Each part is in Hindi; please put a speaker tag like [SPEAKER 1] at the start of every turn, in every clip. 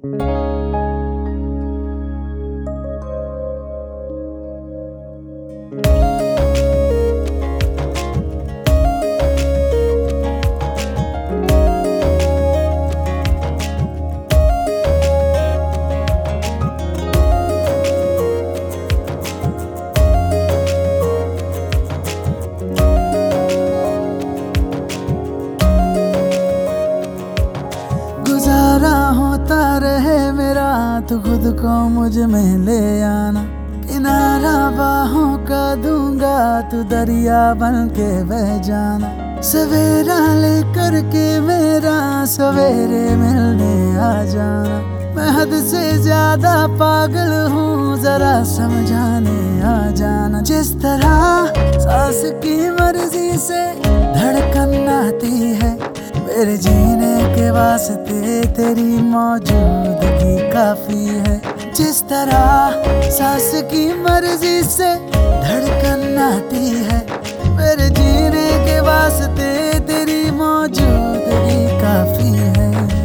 [SPEAKER 1] गुजारा होता रहे मेरा, तू खुद को मुझ में ले आना। किनारा बाहों का दूंगा, तू दरिया बन के बह जाना। सवेरा लेकर के मेरा सवेरे मिलने आ जाना। मैं हद से ज्यादा पागल हूँ, जरा समझाने आ जाना। जिस तरह सांस की मर्जी से धड़कन आती है, मेरे जीने के वास्ते तेरी मौजूदगी काफी है। जिस तरह सांस की मर्जी से धड़कन आती है, मेरे जीने के वास्ते तेरी मौजूदगी काफी है।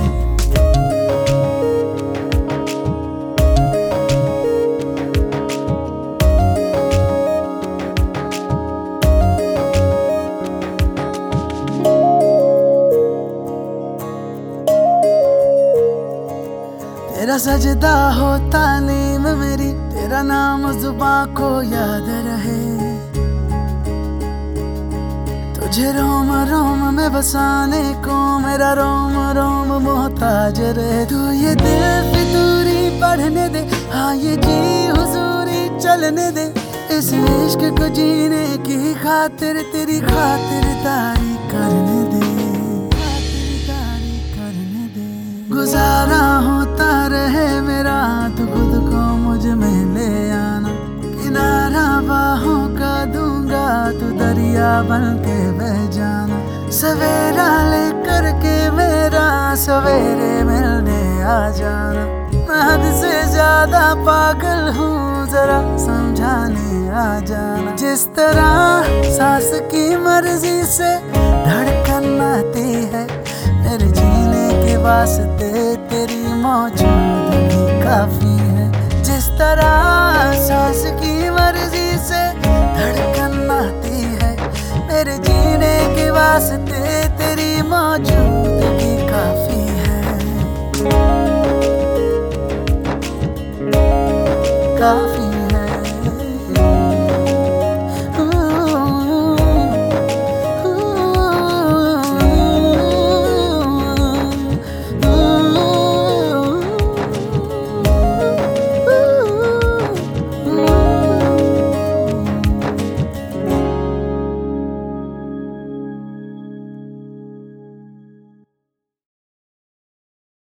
[SPEAKER 1] तेरा सजदा हो तालीम मेरी, तेरा नाम जुबां को याद रहे। तुझे रोम रोम में बसाने को मेरा रोम रोम मोहताज रहे। तू ये दिल फितूरी पढ़ने दे, हाँ ये जी हुजूरी चलने दे। इस इश्क को जीने की खातिर तेरी खातिरदारी करने दे। गुजारा होता रहे मेरा, तू खुद को मुझ में ले आना। किनारा बाहों का दूंगा, तू दरिया बन के बह जाना। सवेरा लेकर के मेरा सवेरे मिलने आ जाना। मैं हद से ज्यादा पागल हूँ, जरा समझाने आ जाना। जिस तरह सांस की मर्जी से धड़कन आती है, मेरे जीने के वास्ते तेरी मौजूदगी काफी है। जिस तरह सांस की मर्जी से धड़कन आती है, मेरे जीने के वास्ते तेरी मौजूदगी काफी है। काफी